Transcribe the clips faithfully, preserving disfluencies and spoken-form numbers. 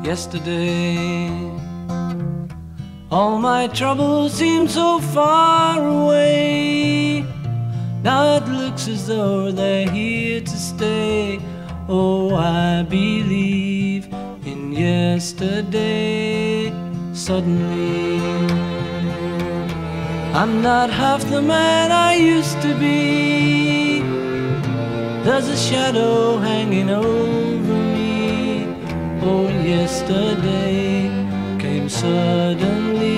yesterday. All my troubles seem so far away. Now it looks as though they're here to stay. Oh, I believe in yesterday. Suddenly, I'm not half the man I used to be. There's a shadow hanging over me. Oh, yesterday came suddenly.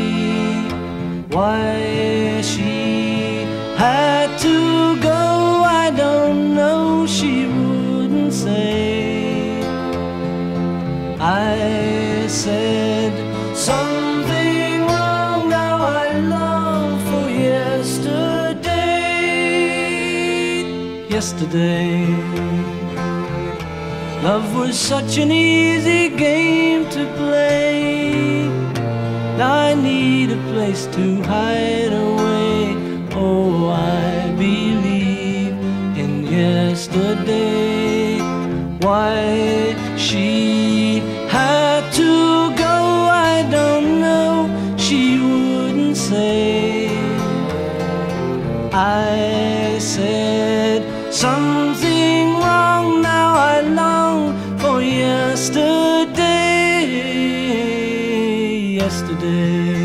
Why she had to go, I don't know, she wouldn't say. I said something wrong, now I long for yesterday. Yesterday, love was such an easy game to play. Now I need a place to hide away. Oh, I believe in yesterday. Why she had to go, I don't know, she wouldn't say. I said something wrong, now I long for yesterday. Yesterday,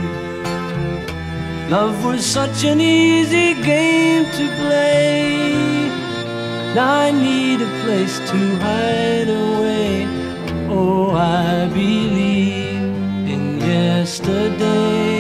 love was such an easy game to play. Now I need a place to hide away. Oh, I believe in yesterday.